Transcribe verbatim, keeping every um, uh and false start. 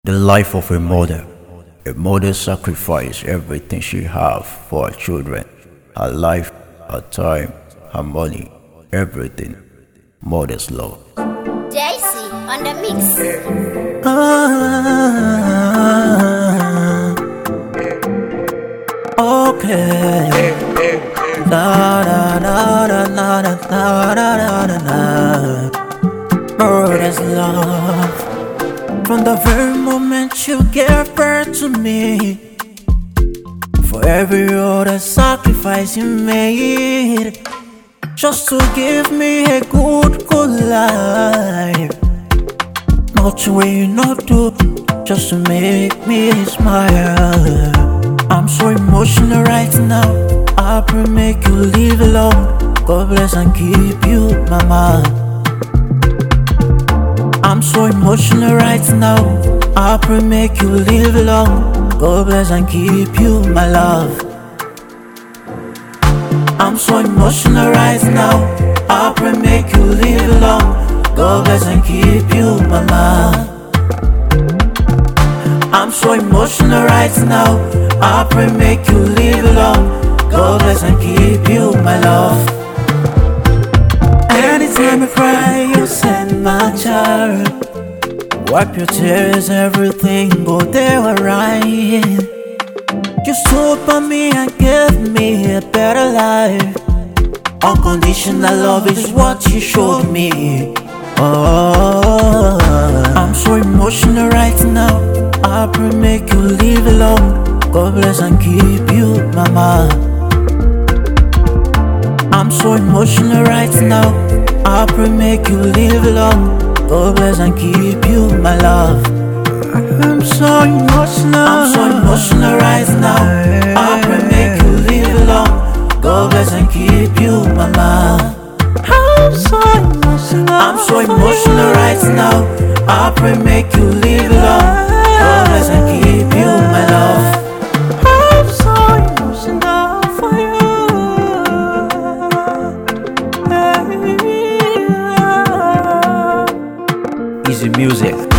The life of a mother. A mother sacrifices everything she has for her children. Her life, her time, her money, everything. Mother's love. J C on the mix. Ah, okay. Na na na na na na na na na na. Mother's love. From the very moment you gave birth to me, for every other sacrifice you made, just to give me a good, good life. Not the way you not do, just to make me smile. I'm so emotional right now. I pray make you live alone. God bless and keep you, mama. I'm so emotional right now. I pray make you live long. God bless and keep you, my love. I'm so emotional right now. I pray make you live long. God bless and keep you, mama. I'm so emotional right now. I pray make you live long. God bless and keep you, my love. Anytime I cry, you send my child. Wipe your tears, everything go there alright. You stood by me and gave me a better life. Unconditional love is what you showed me. Oh, I'm so emotional right now. I pray make you live alone. God bless and keep you, mama. I'm so emotional right now. I pray make you live long. God bless and keep you, my love. I'm so emotional. I'm so emotional right now. I pray make you live long. God bless and keep you, mama. I'm so emotional. I'm so emotional right now. I pray make you live long. God bless and keep you, my love. I'm so emotional for you. Easy music.